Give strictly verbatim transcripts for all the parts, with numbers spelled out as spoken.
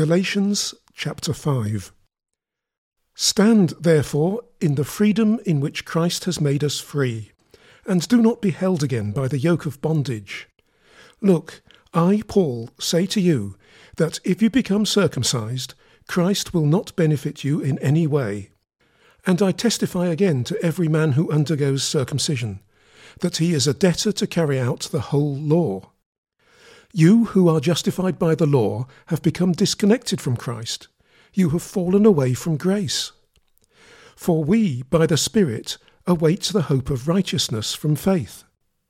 Galatians chapter five. Stand, therefore, in the freedom in which Christ has made us free, and do not be held again by the yoke of bondage. Look, I, Paul, say to you that if you become circumcised, Christ will not benefit you in any way. And I testify again to every man who undergoes circumcision, that he is a debtor to carry out the whole law. You who are justified by the law have become disconnected from Christ. You have fallen away from grace. For we, by the Spirit, await the hope of righteousness from faith.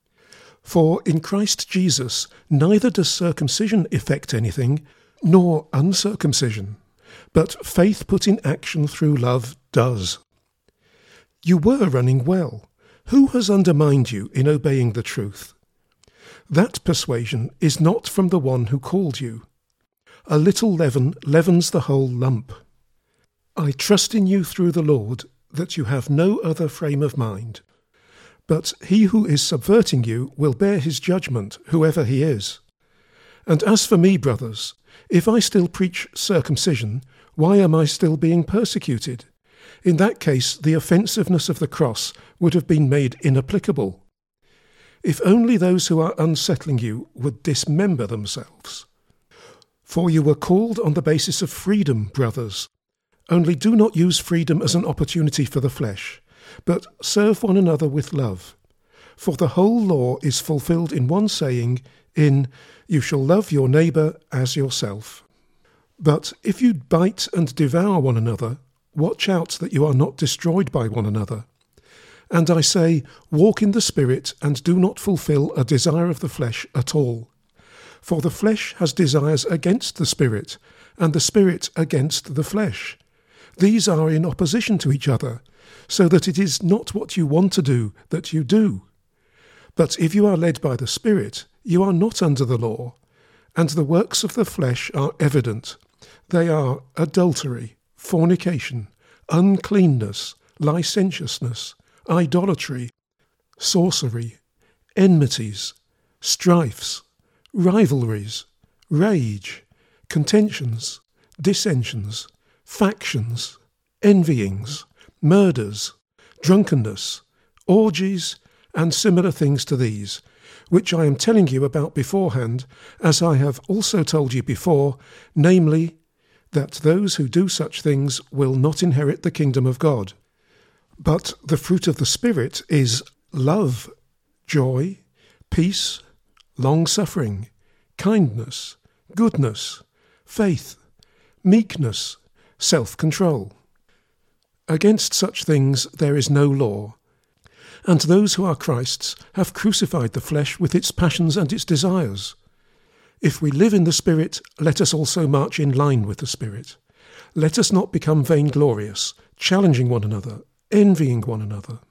For in Christ Jesus neither does circumcision effect anything, nor uncircumcision, but faith put in action through love does. You were running well. Who has undermined you in obeying the truth? That persuasion is not from the one who called you. A little leaven leavens the whole lump. I trust in you through the Lord that you have no other frame of mind. But he who is subverting you will bear his judgment, whoever he is. And as for me, brothers, if I still preach circumcision, why am I still being persecuted? In that case, the offensiveness of the cross would have been made inapplicable. If only those who are unsettling you would dismember themselves. For you were called on the basis of freedom, brothers. Only do not use freedom as an opportunity for the flesh, but serve one another with love. For the whole law is fulfilled in one saying, in, you shall love your neighbour as yourself. But if you bite and devour one another, watch out that you are not destroyed by one another. And I say, walk in the Spirit, and do not fulfil a desire of the flesh at all. For the flesh has desires against the Spirit, and the Spirit against the flesh. These are in opposition to each other, so that it is not what you want to do that you do. But if you are led by the Spirit, you are not under the law. And the works of the flesh are evident. They are adultery, fornication, uncleanness, licentiousness, idolatry, sorcery, enmities, strifes, rivalries, rage, contentions, dissensions, factions, envyings, murders, drunkenness, orgies, and similar things to these, which I am telling you about beforehand, as I have also told you before, namely, that those who do such things will not inherit the kingdom of God. But the fruit of the Spirit is love, joy, peace, long-suffering, kindness, goodness, faith, meekness, self-control. Against such things there is no law. And those who are Christ's have crucified the flesh with its passions and its desires. If we live in the Spirit, let us also march in line with the Spirit. Let us not become vainglorious, challenging one another, envying one another.